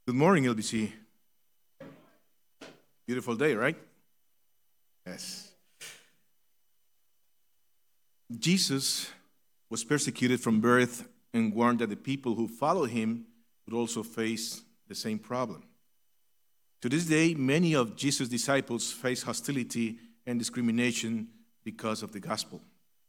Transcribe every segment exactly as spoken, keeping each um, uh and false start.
Good morning, L B C. Beautiful day, right? Yes. Jesus was persecuted from birth and warned that the people who follow him would also face the same problem. To this day, many of Jesus' disciples face hostility and discrimination because of the gospel.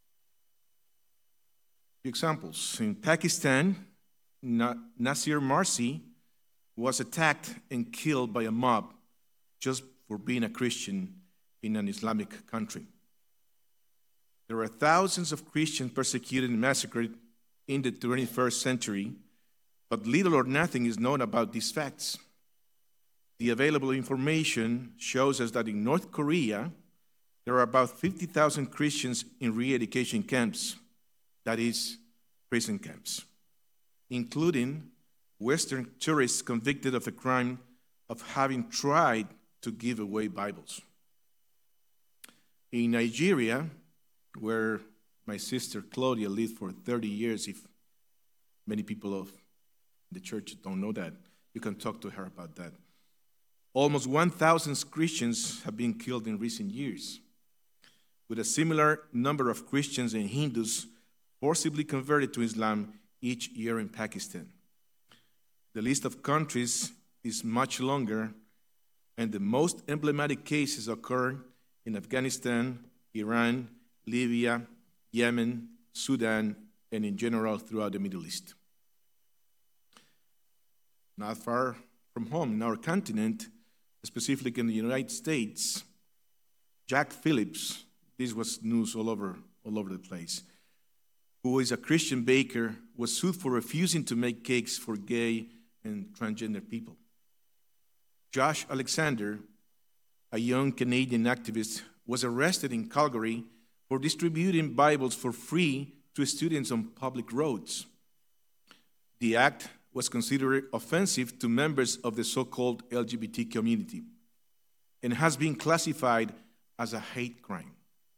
Few examples. In Pakistan, Na- Nasir Marsi was attacked and killed by a mob just for being a Christian in an Islamic country. There are thousands of Christians persecuted and massacred in the twenty-first century, but little or nothing is known about these facts. The available information shows us that in North Korea, there are about fifty thousand Christians in re-education camps, that is, prison camps, including Western tourists convicted of a crime of having tried to give away Bibles. In Nigeria, where my sister Claudia lived for thirty years, if many people of the church don't know that, you can talk to her about that. Almost one thousand Christians have been killed in recent years, with a similar number of Christians and Hindus forcibly converted to Islam each year in Pakistan. The list of countries is much longer, and the most emblematic cases occur in Afghanistan, Iran, Libya, Yemen, Sudan, and in general throughout the Middle East. Not far from home, in our continent, specifically in the United States, Jack Phillips, this was news all over, all over the place, who is a Christian baker, was sued for refusing to make cakes for gay and transgender people. Josh Alexander, a young Canadian activist, was arrested in Calgary for distributing Bibles for free to students on public roads. The act was considered offensive to members of the so-called L G B T community and has been classified as a hate crime.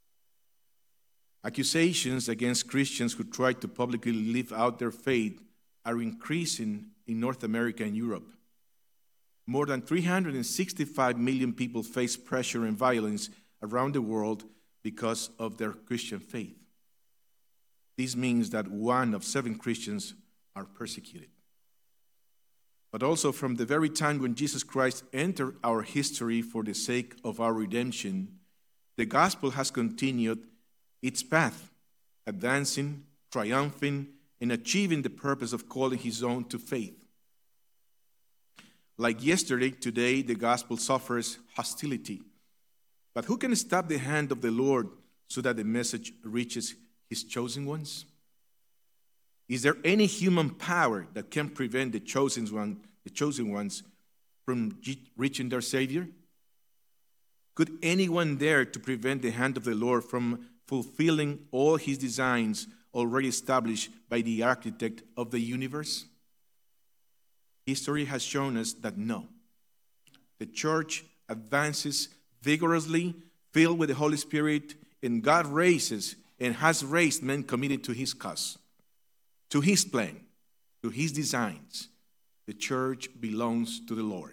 Accusations against Christians who try to publicly live out their faith are increasing in North America and Europe. More than three hundred sixty-five million people face pressure and violence around the world because of their Christian faith. This means that one of seven Christians are persecuted. But also from the very time when Jesus Christ entered our history for the sake of our redemption, the gospel has continued its path, advancing, triumphing, and achieving the purpose of calling his own to faith. Like yesterday, today, the gospel suffers hostility. But who can stop the hand of the Lord so that the message reaches his chosen ones? Is there any human power that can prevent the chosen one, the chosen ones from reaching their Savior? Could anyone dare to prevent the hand of the Lord from fulfilling all his designs already established by the architect of the universe? History has shown us that no. The church advances vigorously, filled with the Holy Spirit, and God raises and has raised men committed to his cause, to his plan, to his designs. The church belongs to the Lord.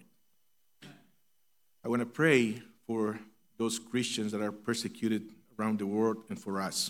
I want to pray for those Christians that are persecuted around the world and for us.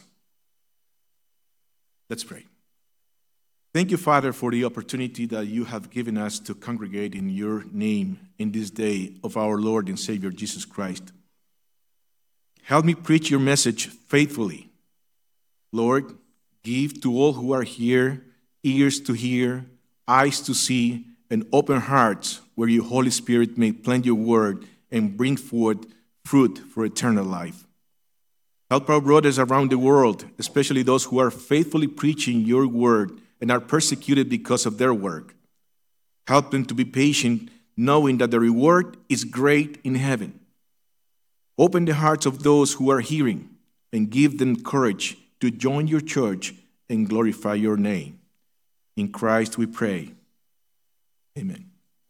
Let's pray. Thank you, Father, for the opportunity that you have given us to congregate in your name in this day of our Lord and Savior, Jesus Christ. Help me preach your message faithfully. Lord, give to all who are here ears to hear, eyes to see, and open hearts where your Holy Spirit may plant your word and bring forth fruit for eternal life. Help our brothers around the world, especially those who are faithfully preaching your word and are persecuted because of their work. Help them to be patient, knowing that the reward is great in heaven. Open the hearts of those who are hearing and give them courage to join your church and glorify your name. In Christ we pray. Amen.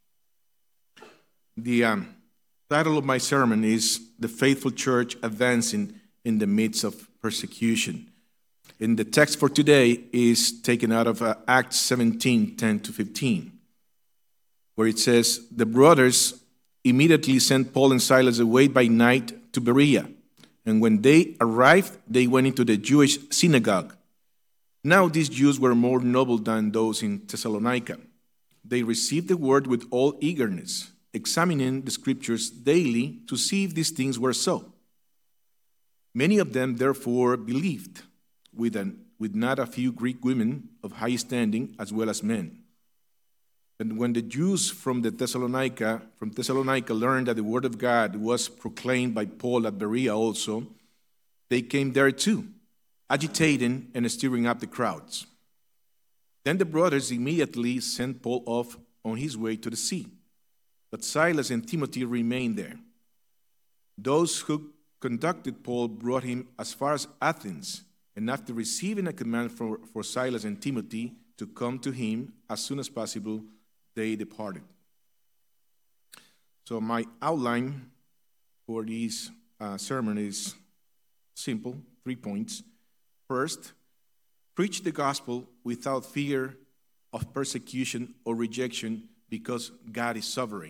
The um, title of my sermon is The Faithful Church Advancing in the Midst of Persecution. And the text for today is taken out of uh, Acts seventeen, ten to fifteen. where it says, the brothers immediately sent Paul and Silas away by night to Berea. And when they arrived, they went into the Jewish synagogue. Now these Jews were more noble than those in Thessalonica. They received the word with all eagerness, examining the scriptures daily to see if these things were so. Many of them therefore believed, with, an, with not a few Greek women of high standing as well as men. And when the Jews from the Thessalonica, from Thessalonica learned that the word of God was proclaimed by Paul at Berea also, they came there too, agitating and stirring up the crowds. Then the brothers immediately sent Paul off on his way to the sea, but Silas and Timothy remained there. Those who conducted Paul brought him as far as Athens, and after receiving a command for, for Silas and Timothy to come to him as soon as possible, they departed. So my outline for this uh, sermon is simple, three points. First, preach the gospel without fear of persecution or rejection because God is sovereign.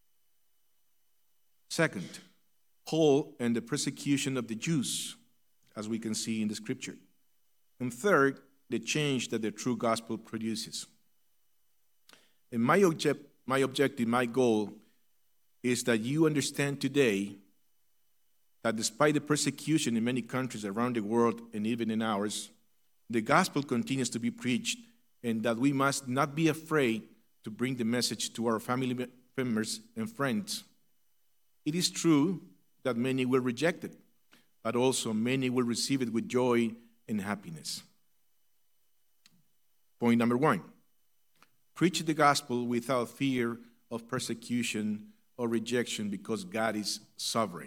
Second, Paul and the persecution of the Jews, as we can see in the scripture. And third, the change that the true gospel produces. And my, object, my objective, my goal, is that you understand today that despite the persecution in many countries around the world and even in ours, the gospel continues to be preached, and that we must not be afraid to bring the message to our family members and friends. It is true that many will reject it, but also many will receive it with joy and happiness. Point number one, preach the gospel without fear of persecution or rejection because God is sovereign.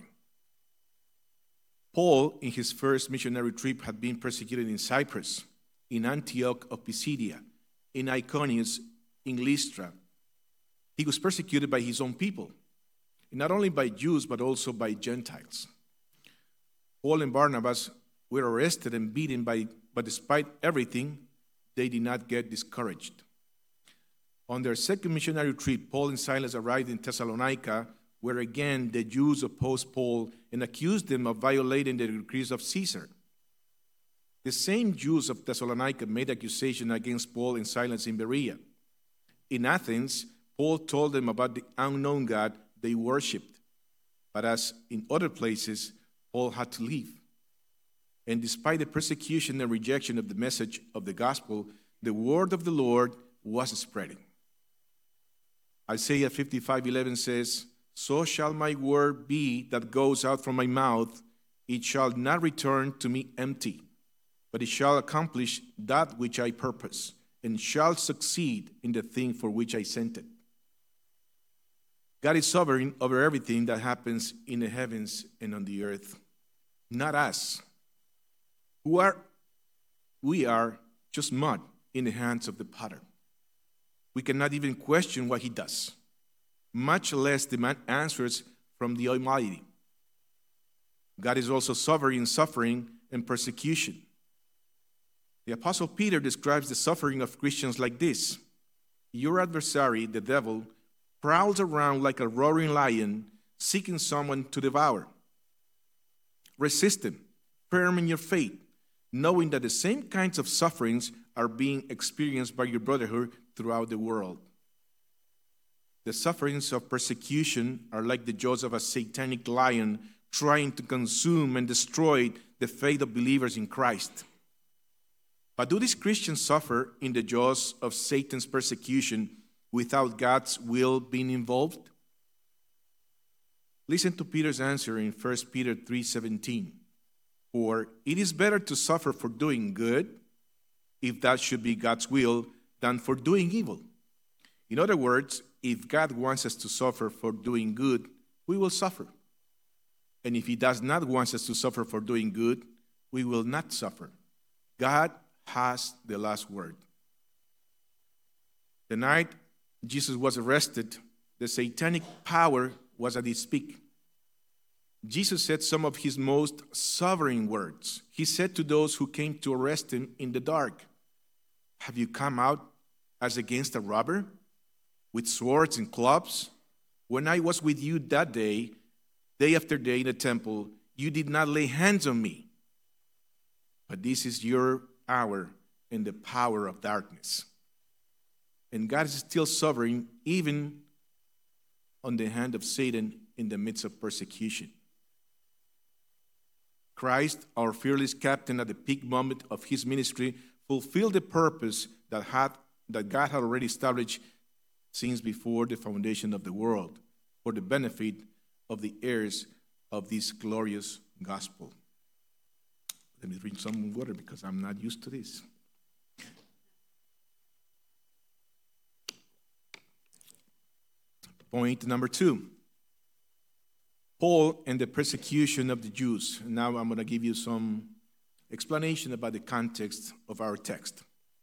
Paul, in his first missionary trip, had been persecuted in Cyprus, in Antioch of Pisidia, in Iconium, in Lystra. He was persecuted by his own people, not only by Jews, but also by Gentiles. Paul and Barnabas were arrested and beaten, by, but despite everything, they did not get discouraged. On their second missionary trip, Paul and Silas arrived in Thessalonica, where again the Jews opposed Paul and accused them of violating the decrees of Caesar. The same Jews of Thessalonica made accusation against Paul and Silas in Berea. In Athens, Paul told them about the unknown God they worshipped, but as in other places, Paul had to leave. And despite the persecution and rejection of the message of the gospel, the word of the Lord was spreading. Isaiah fifty-five eleven says, "So shall my word be that goes out from my mouth. It shall not return to me empty, but it shall accomplish that which I purpose, and shall succeed in the thing for which I sent it." God is sovereign over everything that happens in the heavens and on the earth, not us. Who are, we are just mud in the hands of the potter. We cannot even question what he does, much less demand answers from the Almighty. God is also sovereign in suffering and persecution. The Apostle Peter describes the suffering of Christians like this: your adversary, the devil, prowls around like a roaring lion, seeking someone to devour. Resist him, firm in your faith, knowing that the same kinds of sufferings are being experienced by your brotherhood throughout the world. The sufferings of persecution are like the jaws of a satanic lion trying to consume and destroy the faith of believers in Christ. But do these Christians suffer in the jaws of Satan's persecution without God's will being involved? Listen to Peter's answer in First Peter three seventeen. For it is better to suffer for doing good, if that should be God's will, than for doing evil. In other words, if God wants us to suffer for doing good, we will suffer. And if he does not want us to suffer for doing good, we will not suffer. God has the last word. The night Jesus was arrested, the satanic power was at its peak. Jesus said some of his most sovereign words. He said to those who came to arrest him in the dark, "Have you come out as against a robber? with swords and clubs? When I was with you that day, day after day in the temple, you did not lay hands on me. But this is your hour and the power of darkness. And God is still sovereign, even on the hand of Satan in the midst of persecution. Christ, our fearless captain at the peak moment of his ministry, fulfilled the purpose that, had, that God had already established since before the foundation of the world, for the benefit of the heirs of this glorious gospel. Let me drink some water because I'm not used to this. Point number two. Paul and the persecution of the Jews. Now I'm going to give you some explanation about the context of our text.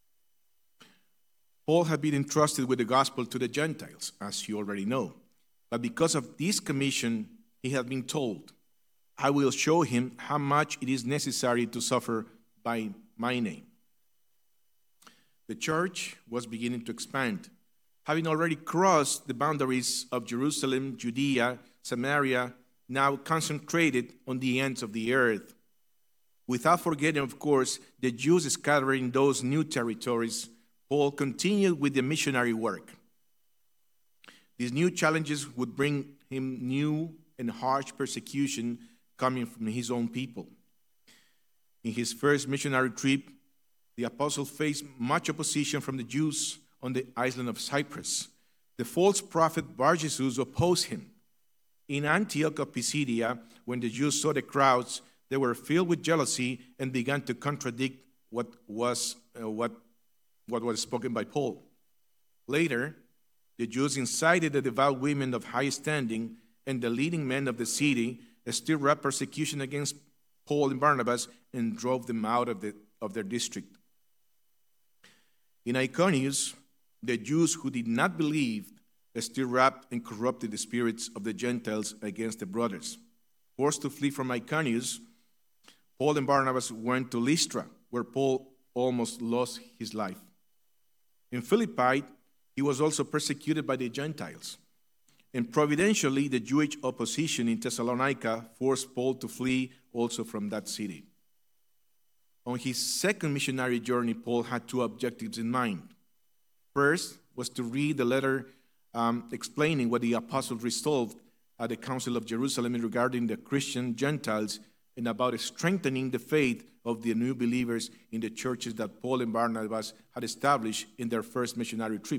Paul had been entrusted with the gospel to the Gentiles, as you already know. But because of this commission, he had been told, I will show him how much it is necessary to suffer by my name. The church was beginning to expand, having already crossed the boundaries of Jerusalem, Judea, Samaria, now concentrated on the ends of the earth. Without forgetting, of course, the Jews scattered in those new territories, Paul continued with the missionary work. These new challenges would bring him new and harsh persecution coming from his own people. In his first missionary trip, the apostle faced much opposition from the Jews on the island of Cyprus. The false prophet Bar-Jesus opposed him. In Antioch of Pisidia, when the Jews saw the crowds, they were filled with jealousy and began to contradict what was uh, what, what was spoken by Paul. Later, the Jews incited the devout women of high standing and the leading men of the city, stirred up persecution against Paul and Barnabas, and drove them out of, the, of their district. In Iconius, the Jews who did not believe stirred up and corrupted the spirits of the Gentiles against the brothers. Forced to flee from Iconius, Paul and Barnabas went to Lystra, where Paul almost lost his life. In Philippi, he was also persecuted by the Gentiles. And providentially, the Jewish opposition in Thessalonica forced Paul to flee also from that city. On his second missionary journey, Paul had two objectives in mind. First was to read the letter um, explaining what the apostles resolved at the Council of Jerusalem regarding the Christian Gentiles and about strengthening the faith of the new believers in the churches that Paul and Barnabas had established in their first missionary trip.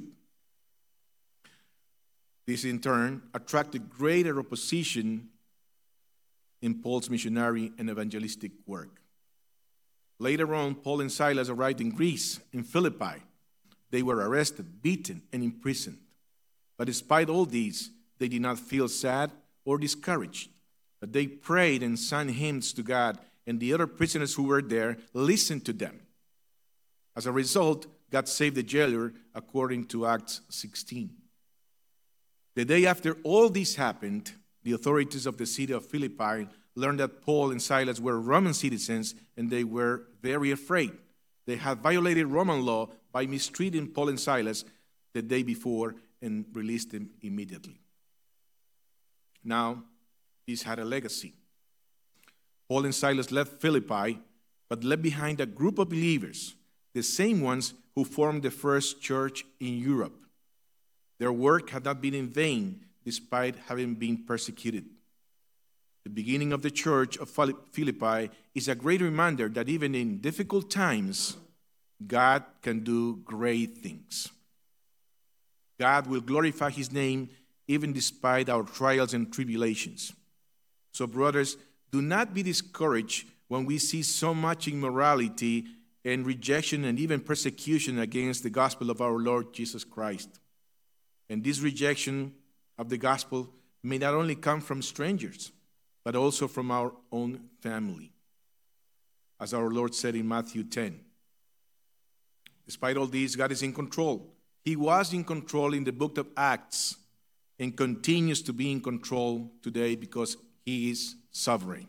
This, in turn, attracted greater opposition in Paul's missionary and evangelistic work. Later on, Paul and Silas arrived in Greece, in Philippi. They were arrested, beaten, and imprisoned. But despite all these, they did not feel sad or discouraged. But they prayed and sang hymns to God, and the other prisoners who were there listened to them. As a result, God saved the jailer according to Acts sixteen. The day after all this happened, the authorities of the city of Philippi learned that Paul and Silas were Roman citizens, and they were very afraid. They had violated Roman law by mistreating Paul and Silas the day before and released them immediately. Now, this had a legacy. Paul and Silas left Philippi, but left behind a group of believers, the same ones who formed the first church in Europe. Their work had not been in vain, despite having been persecuted. The beginning of the church of Philippi is a great reminder that even in difficult times, God can do great things. God will glorify his name even despite our trials and tribulations. So, brothers, do not be discouraged when we see so much immorality and rejection and even persecution against the gospel of our Lord Jesus Christ. And this rejection of the gospel may not only come from strangers, but also from our own family. As our Lord said in Matthew ten. Despite all this, God is in control. He was in control in the book of Acts and continues to be in control today because he is sovereign.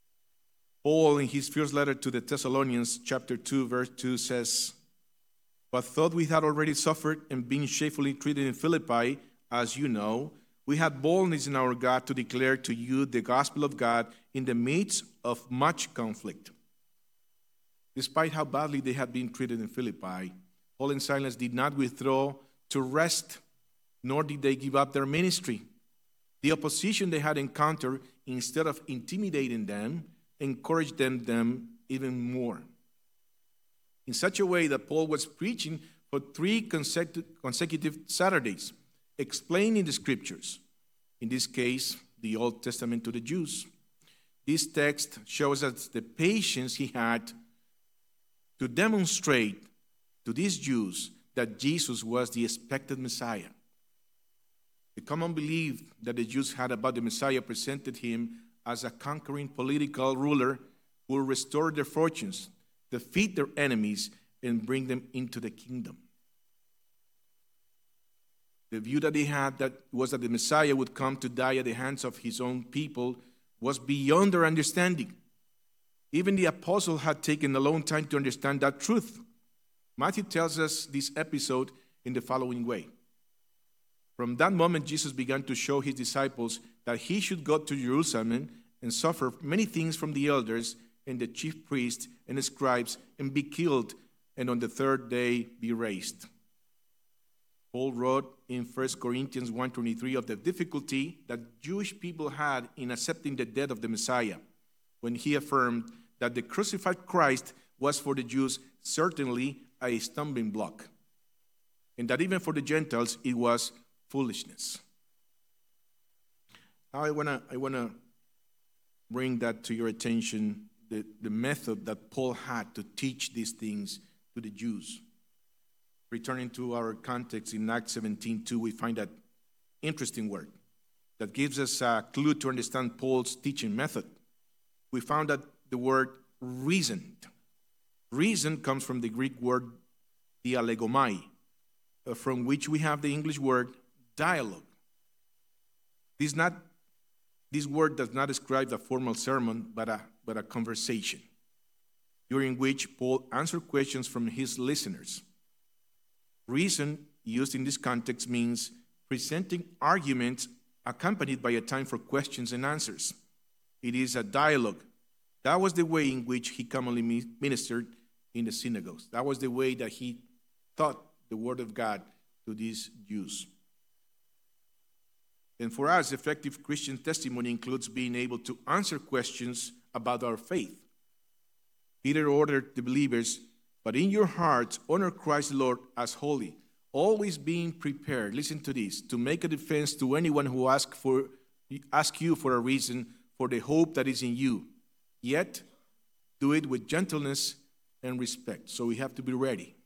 Paul, in his first letter to the Thessalonians, chapter two, verse two, says, But though we had already suffered and been shamefully treated in Philippi, as you know, we had boldness in our God to declare to you the gospel of God in the midst of much conflict. Despite how badly they had been treated in Philippi, Paul and Silas did not withdraw to rest, nor did they give up their ministry. The opposition they had encountered, instead of intimidating them, encouraged them, them even more. In such a way that Paul was preaching for three consecutive, consecutive Saturdays, explaining the scriptures, in this case, the Old Testament to the Jews. This text shows us the patience he had to demonstrate to these Jews that Jesus was the expected Messiah. The common belief that the Jews had about the Messiah presented him as a conquering political ruler who will restore their fortunes, defeat their enemies, and bring them into the kingdom. The view that they had that was that the Messiah would come to die at the hands of his own people was beyond their understanding. Even the apostle had taken a long time to understand that truth. Matthew tells us this episode in the following way. From that moment, Jesus began to show his disciples that he should go to Jerusalem and suffer many things from the elders and the chief priests and the scribes and be killed, and on the third day be raised. Paul wrote in First Corinthians one twenty-three of the difficulty that Jewish people had in accepting the death of the Messiah, when he affirmed that the crucified Christ was for the Jews certainly a stumbling block, and that even for the Gentiles it was foolishness. Now I want to I want to bring that to your attention, the, the method that Paul had to teach these things to the Jews. Returning to our context in Acts seventeen two, we find that interesting word that gives us a clue to understand Paul's teaching method. We found that the word reasoned. Reason comes from the Greek word dialegomai, from which we have the English word dialogue. This, not, this word does not describe a formal sermon, but a, but a conversation, during which Paul answered questions from his listeners. Reason, used in this context, means presenting arguments accompanied by a time for questions and answers. It is a dialogue. That was the way in which he commonly ministered in the synagogues. That was the way that he taught the word of God to these Jews. And for us, effective Christian testimony includes being able to answer questions about our faith. Peter ordered the believers, but in your hearts, honor Christ the Lord as holy, always being prepared, listen to this, to make a defense to anyone who asks for, ask you for a reason for the hope that is in you. Yet, do it with gentleness and respect. So we have to be ready.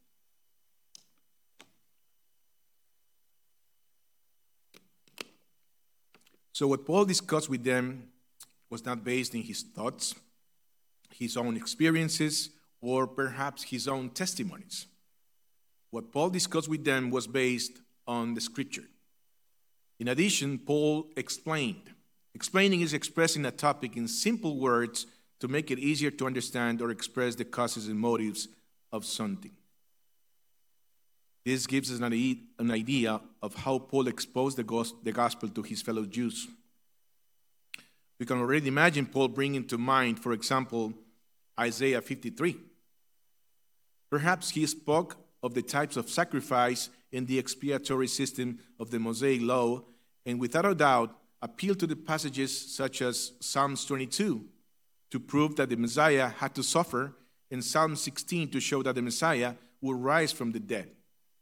So what Paul discussed with them was not based in his thoughts, his own experiences, or perhaps his own testimonies. What Paul discussed with them was based on the scripture. In addition, Paul explained. Explaining is expressing a topic in simple words to make it easier to understand or express the causes and motives of something. This gives us an idea of how Paul exposed the gospel to his fellow Jews. We can already imagine Paul bringing to mind, for example, Isaiah fifty-three. Perhaps he spoke of the types of sacrifice in the expiatory system of the Mosaic law, and without a doubt, appealed to the passages such as Psalms twenty-two to prove that the Messiah had to suffer, and Psalm sixteen to show that the Messiah would rise from the dead.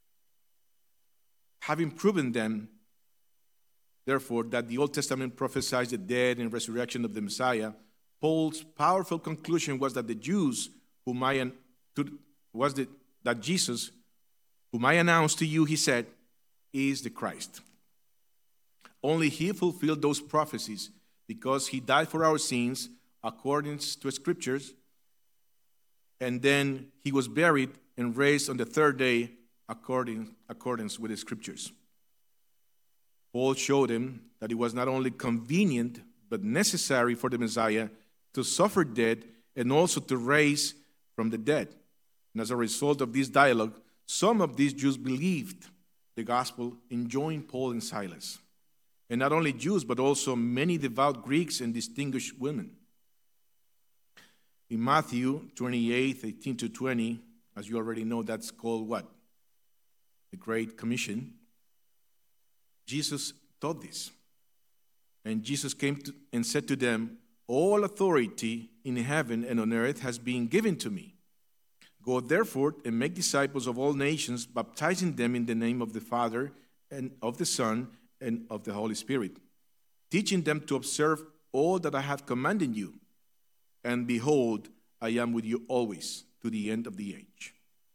Having proven them, therefore, that the Old Testament prophesies the death and resurrection of the Messiah, Paul's powerful conclusion was that the Jews whom I was the, that Jesus, whom I announce to you, he said, is the Christ. Only he fulfilled those prophecies because he died for our sins according to scriptures, and then he was buried and raised on the third day according accordance with the scriptures. Paul showed him that it was not only convenient but necessary for the Messiah to suffer death and also to raise from the dead. And as a result of this dialogue, some of these Jews believed the gospel and joined Paul and Silas. And not only Jews, but also many devout Greeks and distinguished women. In Matthew twenty-eight, eighteen to twenty, as you already know, that's called what? The Great Commission. Jesus taught this. And Jesus came to, and said to them, all authority in heaven and on earth has been given to me. Go therefore and make disciples of all nations, baptizing them in the name of the Father and of the Son and of the Holy Spirit, teaching them to observe all that I have commanded you. And behold, I am with you always to the end of the age.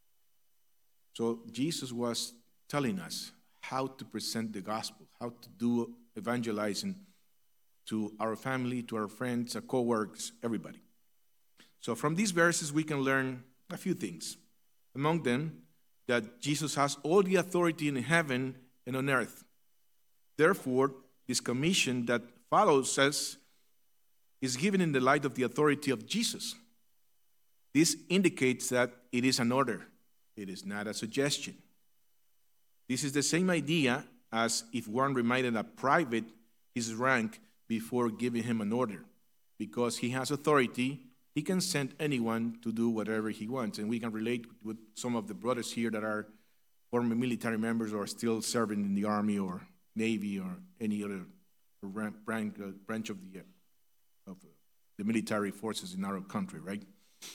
So Jesus was telling us how to present the gospel, how to do evangelizing to our family, to our friends, our co-workers, everybody. So from these verses, we can learn a few things. Among them, that Jesus has all the authority in heaven and on earth. Therefore, this commission that follows us is given in the light of the authority of Jesus. This indicates that it is an order. It is not a suggestion. This is the same idea as if one reminded a private his rank before giving him an order. Because he has authority, he can send anyone to do whatever he wants. And we can relate with some of the brothers here that are former military members or still serving in the Army or Navy or any other branch of the, of the military forces in our country, right?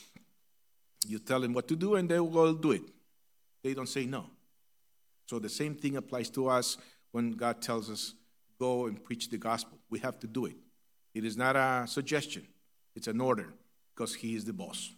You tell them what to do and they will do it. They don't say no. So the same thing applies to us when God tells us, go and preach the gospel. We have to do it. It is not a suggestion. It's an order because he is the boss.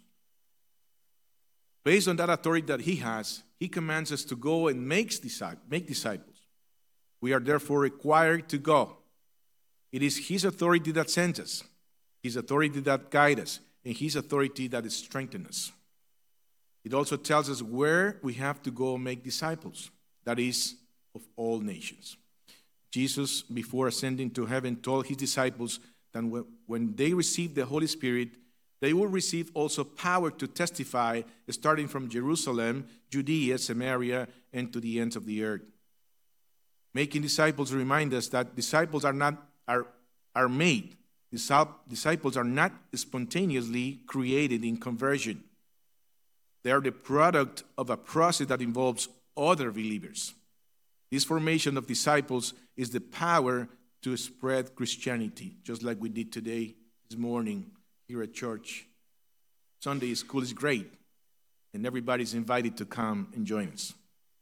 Based on that authority that he has, he commands us to go and make disciples. We are therefore required to go. It is his authority that sends us, his authority that guides us, and his authority that strengthens us. It also tells us where we have to go make disciples, that is, of all nations. Jesus, before ascending to heaven, told his disciples that when they receive the Holy Spirit, they will receive also power to testify, starting from Jerusalem, Judea, Samaria, and to the ends of the earth. Making disciples remind us that disciples are not are, are made. Disciples are not spontaneously created in conversion. They are the product of a process that involves other believers. This formation of disciples is the power to spread Christianity, just like we did today, this morning, here at church. Sunday school is great, and everybody's invited to come and join us.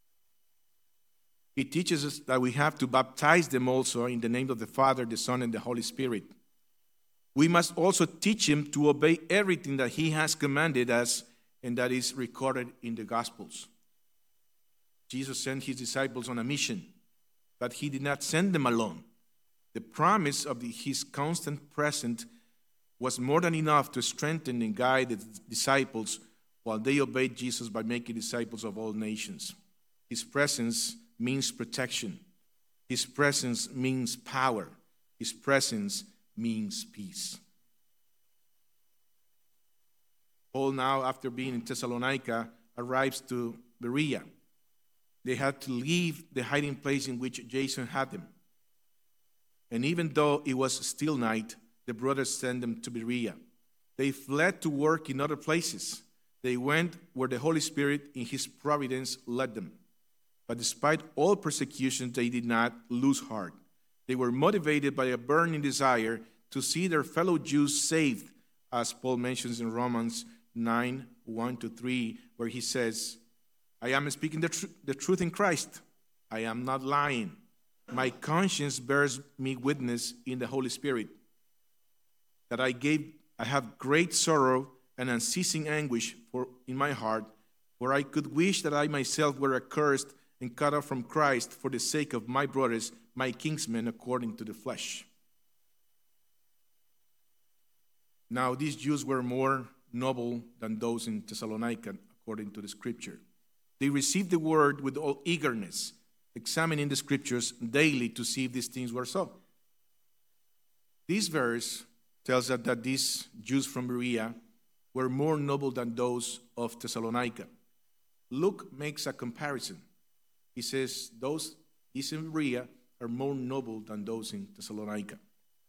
He teaches us that we have to baptize them also in the name of the Father, the Son, and the Holy Spirit. We must also teach him to obey everything that he has commanded us and that is recorded in the Gospels. Jesus sent his disciples on a mission, but he did not send them alone. The promise of the, his constant presence was more than enough to strengthen and guide the disciples while they obeyed Jesus by making disciples of all nations. His presence means protection. His presence means power. His presence means peace. Paul now, after being in Thessalonica, arrives to Berea. They had to leave the hiding place in which Jason had them. And even though it was still night, the brothers sent them to Berea. They fled to work in other places. They went where the Holy Spirit in his providence led them. But despite all persecution, they did not lose heart. They were motivated by a burning desire to see their fellow Jews saved, as Paul mentions in Romans nine, one to three, where he says, I am speaking the, tr- the truth in Christ. I am not lying. My conscience bears me witness in the Holy Spirit that I gave, I have great sorrow and unceasing anguish for in my heart, for I could wish that I myself were accursed and cut off from Christ for the sake of my brothers, my kinsmen according to the flesh. Now these Jews were more noble than those in Thessalonica, according to the scripture. They received the word with all eagerness, examining the scriptures daily to see if these things were so. This verse tells us that these Jews from Berea were more noble than those of Thessalonica. Luke makes a comparison. He says, those in Berea are more noble than those in Thessalonica.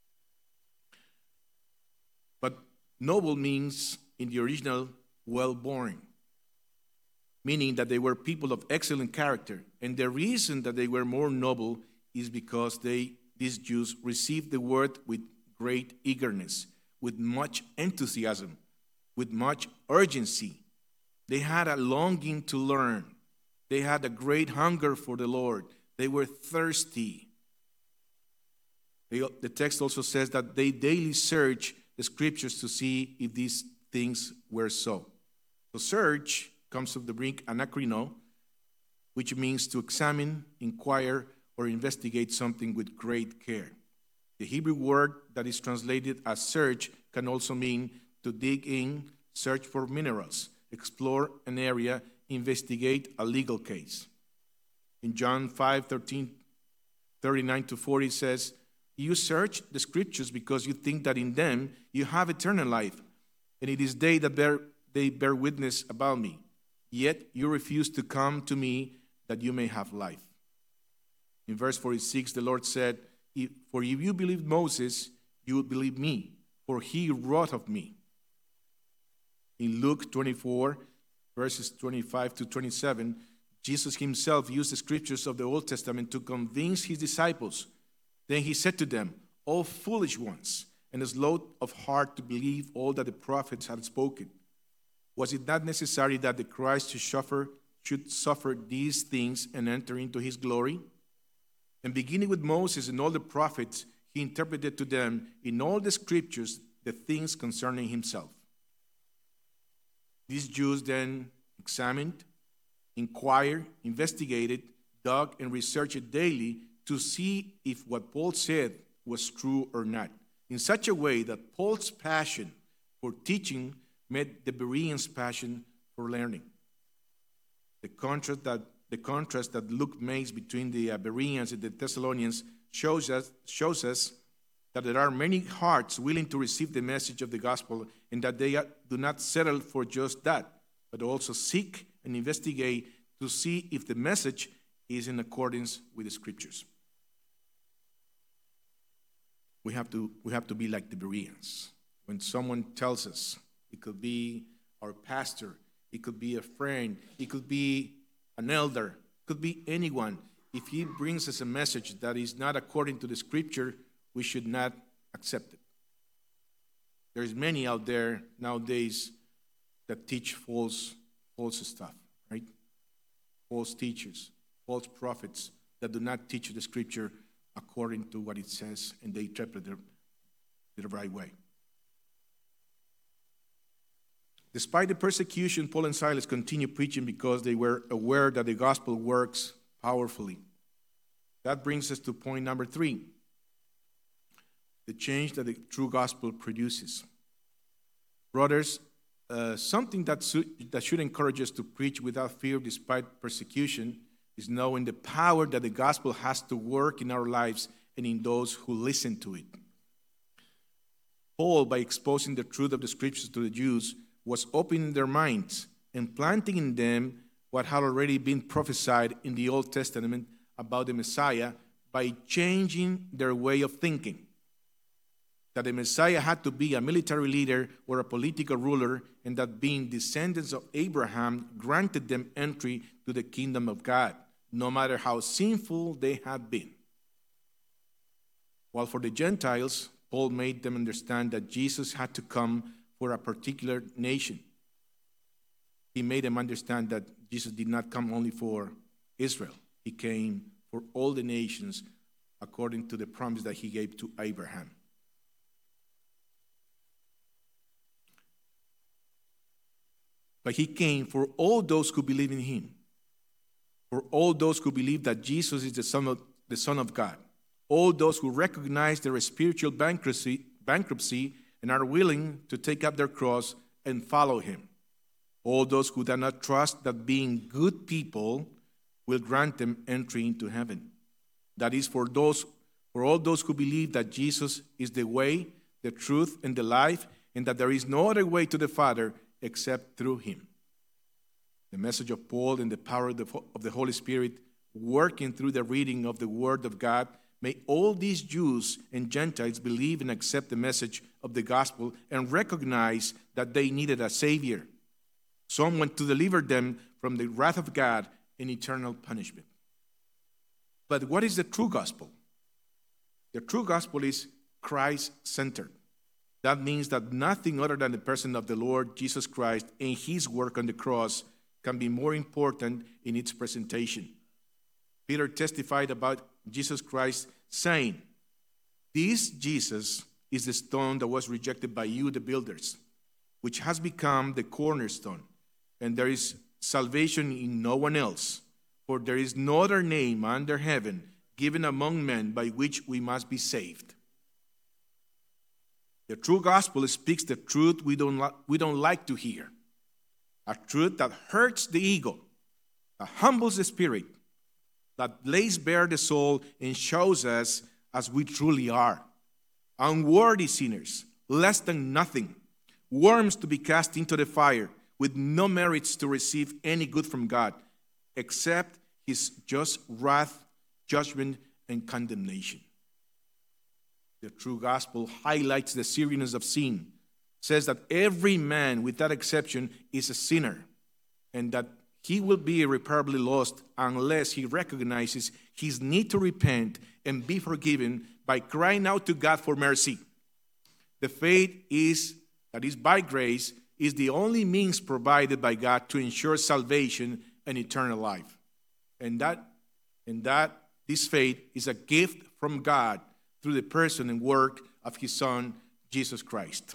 But noble means, in the original, well-born, meaning that they were people of excellent character. And the reason that they were more noble is because they, these Jews received the word with great eagerness, with much enthusiasm, with much urgency. They had a longing to learn. They had a great hunger for the Lord. They were thirsty. They, the text also says that they daily search the scriptures to see if these things were so. So search comes from the Greek anakrino, which means to examine, inquire, or investigate something with great care. The Hebrew word that is translated as search can also mean to dig in, search for minerals, explore an area, investigate a legal case. In John five, thirteen, thirty-nine to forty says, you search the scriptures because you think that in them you have eternal life, and it is they that bear, they bear witness about me. Yet you refuse to come to me that you may have life. In verse forty-six, the Lord said, for if you believe Moses, you will believe me, for he wrote of me. In Luke twenty-four, verses twenty-five to twenty-seven, Jesus himself used the scriptures of the Old Testament to convince his disciples. Then he said to them, O foolish ones, and slow of heart to believe all that the prophets had spoken. Was it not necessary that the Christ should suffer, should suffer these things and enter into his glory? And beginning with Moses and all the prophets, he interpreted to them in all the scriptures the things concerning himself. These Jews then examined, inquired, investigated, dug, and researched daily to see if what Paul said was true or not, in such a way that Paul's passion for teaching met the Bereans' passion for learning. The contrast that, the contrast that Luke makes between the Bereans and the Thessalonians shows us, shows us that there are many hearts willing to receive the message of the gospel, and that they do not settle for just that, but also seek and investigate to see if the message is in accordance with the scriptures. We have to, we have to be like the Bereans. When someone tells us, it could be our pastor, it could be a friend, it could be an elder, it could be anyone. If he brings us a message that is not according to the scripture, we should not accept it. There's many out there nowadays that teach false, false stuff, right? False teachers, false prophets that do not teach the scripture according to what it says, and they interpret it the right way. Despite the persecution, Paul and Silas continued preaching because they were aware that the gospel works powerfully. That brings us to point number three, the change that the true gospel produces. Brothers, uh, something that, su- that should encourage us to preach without fear despite persecution is knowing the power that the gospel has to work in our lives and in those who listen to it. Paul, by exposing the truth of the scriptures to the Jews, was opening their minds and planting in them what had already been prophesied in the Old Testament about the Messiah by changing their way of thinking. That the Messiah had to be a military leader or a political ruler, and that being descendants of Abraham granted them entry to the kingdom of God, no matter how sinful they had been. While for the Gentiles, Paul made them understand that Jesus had to come for a particular nation. He made them understand that Jesus did not come only for Israel. He came for all the nations according to the promise that he gave to Abraham. But he came for all those who believe in him, for all those who believe that Jesus is the Son of, the Son of God, all those who recognize their spiritual bankruptcy, bankruptcy and are willing to take up their cross and follow him, all those who do not trust that being good people will grant them entry into heaven. That is for those, for all those who believe that Jesus is the way, the truth, and the life, and that there is no other way to the Father except through him. the message of Paul and the power of the, of the Holy Spirit working through the reading of the Word of God, may all these Jews and Gentiles believe and accept the message of the gospel and recognize that they needed a Savior, someone to deliver them from the wrath of God and eternal punishment. But what is the true gospel? The true gospel is Christ-centered. That means that nothing other than the person of the Lord Jesus Christ and his work on the cross can be more important in its presentation. Peter testified about Jesus Christ, saying, "This Jesus is the stone that was rejected by you, the builders, which has become the cornerstone. And there is salvation in no one else, for there is no other name under heaven given among men by which we must be saved." The true gospel speaks the truth we don't, li- we don't like to hear, a truth that hurts the ego, that humbles the spirit, that lays bare the soul and shows us as we truly are, unworthy sinners, less than nothing, worms to be cast into the fire, with no merits to receive any good from God, except his just wrath, judgment, and condemnation. The true gospel highlights the seriousness of sin, says that every man, without exception, is a sinner, and that he will be irreparably lost unless he recognizes his need to repent and be forgiven by crying out to God for mercy. The faith is that is by grace is the only means provided by God to ensure salvation and eternal life. And that, and that this faith is a gift from God through the person and work of his Son, Jesus Christ.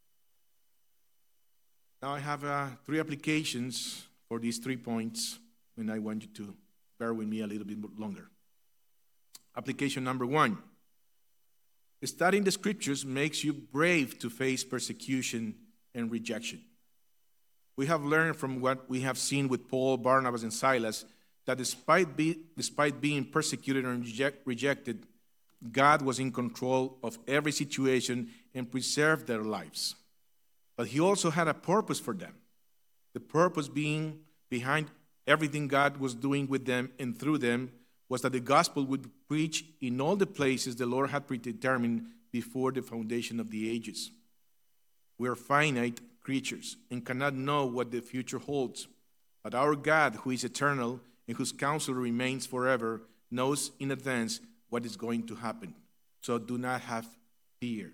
Now I have uh, three applications for these three points, and I want you to bear with me a little bit longer. Application number one. Studying the scriptures makes you brave to face persecution and rejection. We have learned from what we have seen with Paul, Barnabas, and Silas that despite, be, despite being persecuted and reject, rejected, God was in control of every situation and preserved their lives. But he also had a purpose for them. The purpose being behind everything God was doing with them and through them was that the gospel would be preached in all the places the Lord had predetermined before the foundation of the ages. We are finite creatures and cannot know what the future holds. But our God, who is eternal and whose counsel remains forever, knows in advance what is going to happen. So do not have fear.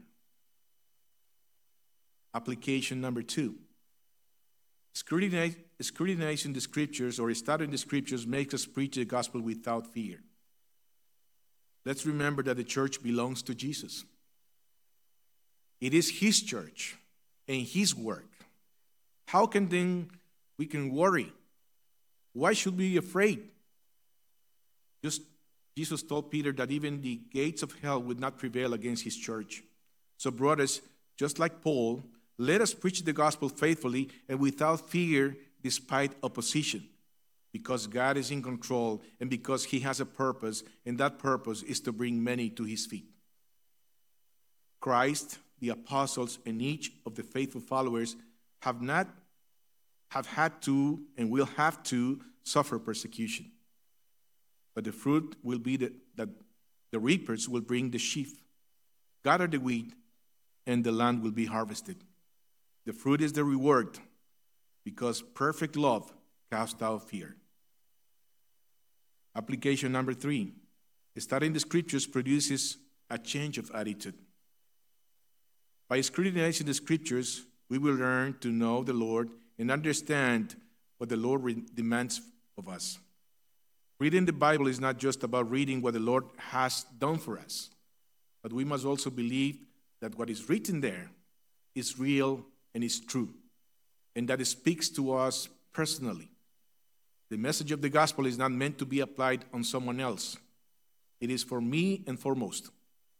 Application number two. Scrutinize, scrutinizing the scriptures or studying the scriptures makes us preach the gospel without fear. Let's remember that the church belongs to Jesus. It is his church and his work. How can then we can worry? Why should we be afraid? Just Jesus told Peter that even the gates of hell would not prevail against his church. So brothers, just like Paul, let us preach the gospel faithfully and without fear despite opposition, because God is in control and because he has a purpose, and that purpose is to bring many to his feet. Christ, the apostles, and each of the faithful followers have not have had to and will have to suffer persecution. But the fruit will be the, that the reapers will bring the sheaf, gather the wheat, and the land will be harvested. The fruit is the reward, because perfect love casts out fear. Application number three. Studying the scriptures produces a change of attitude. By scrutinizing the scriptures, we will learn to know the Lord and understand what the Lord re- demands of us. Reading the Bible is not just about reading what the Lord has done for us, but we must also believe that what is written there is real and is true, and that it speaks to us personally. The message of the gospel is not meant to be applied on someone else. It is for me and foremost.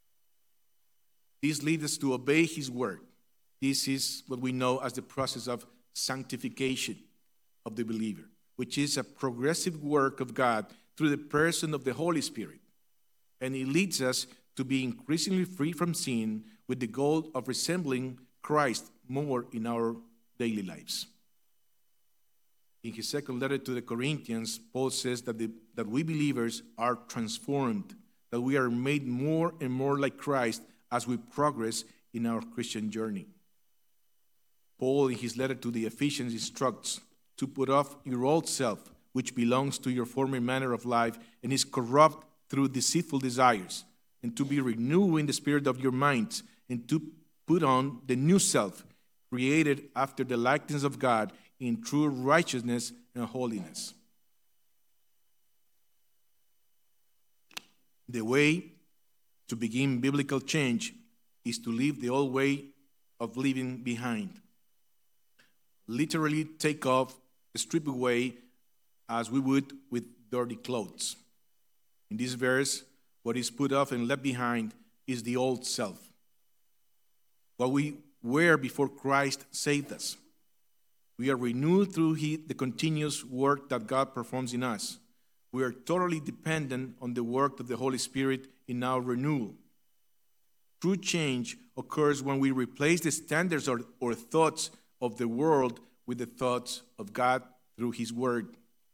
This leads us to obey his word. This is what we know as the process of sanctification of the believer, which is a progressive work of God through the person of the Holy Spirit. And it leads us to be increasingly free from sin with the goal of resembling Christ more in our daily lives. In his second letter to the Corinthians, Paul says that, the, that we believers are transformed, that we are made more and more like Christ as we progress in our Christian journey. Paul, in his letter to the Ephesians, instructs to put off your old self, which belongs to your former manner of life and is corrupt through deceitful desires, and to be renewed in the spirit of your minds, and to put on the new self, created after the likeness of God in true righteousness and holiness. The way to begin biblical change is to leave the old way of living behind. Literally take off, strip away as we would with dirty clothes. In this verse, what is put off and left behind is the old self. What we were before Christ saved us. We are renewed through he, the continuous work that God performs in us. We are totally dependent on the work of the Holy Spirit in our renewal. True change occurs when we replace the standards or, or thoughts of the world with the thoughts of God through His Word.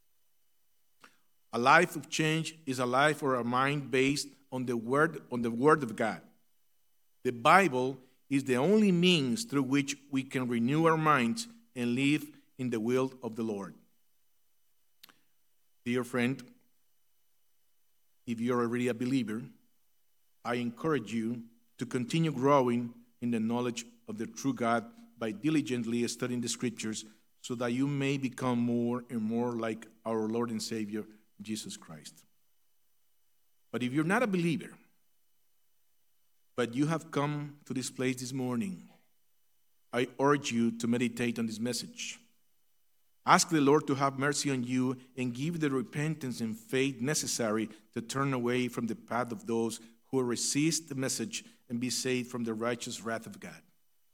A life of change is a life or a mind based on the Word, on the Word of God. The Bible is the only means through which we can renew our minds and live in the will of the Lord. Dear friend, if you're already a believer, I encourage you to continue growing in the knowledge of the true God by diligently studying the Scriptures so that you may become more and more like our Lord and Savior, Jesus Christ. But if you're not a believer, but you have come to this place this morning, I urge you to meditate on this message. Ask the Lord to have mercy on you and give the repentance and faith necessary to turn away from the path of those who resist the message and be saved from the righteous wrath of God.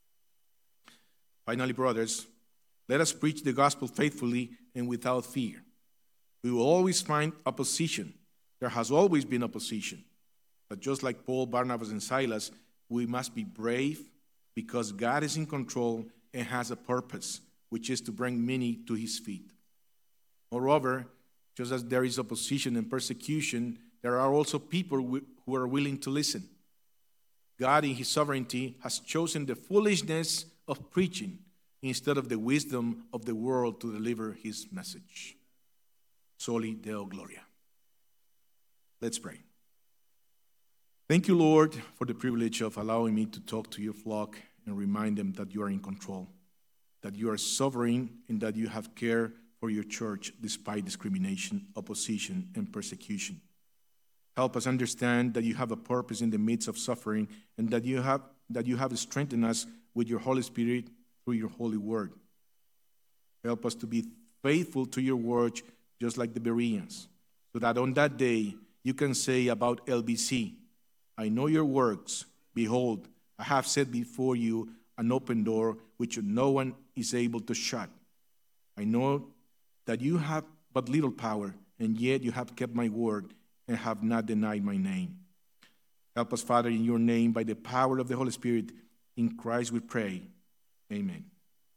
Finally, brothers, let us preach the gospel faithfully and without fear. We will always find opposition. There has always been opposition. But just like Paul, Barnabas, and Silas, we must be brave because God is in control and has a purpose, which is to bring many to His feet. Moreover, just as there is opposition and persecution, there are also people who are willing to listen. God, in His sovereignty, has chosen the foolishness of preaching instead of the wisdom of the world to deliver His message. Soli Deo Gloria. Let's pray. Thank you, Lord, for the privilege of allowing me to talk to your flock and remind them that you are in control, that you are sovereign, and that you have care for your church despite discrimination, opposition, and persecution. Help us understand that you have a purpose in the midst of suffering and that you have, that you have strengthened us with your Holy Spirit through your holy word. Help us to be faithful to your word just like the Bereans, so that on that day you can say about L B C, I know your works. Behold, I have set before you an open door which no one is able to shut. I know that you have but little power, and yet you have kept my word and have not denied my name. Help us, Father, in your name, by the power of the Holy Spirit. In Christ we pray. Amen.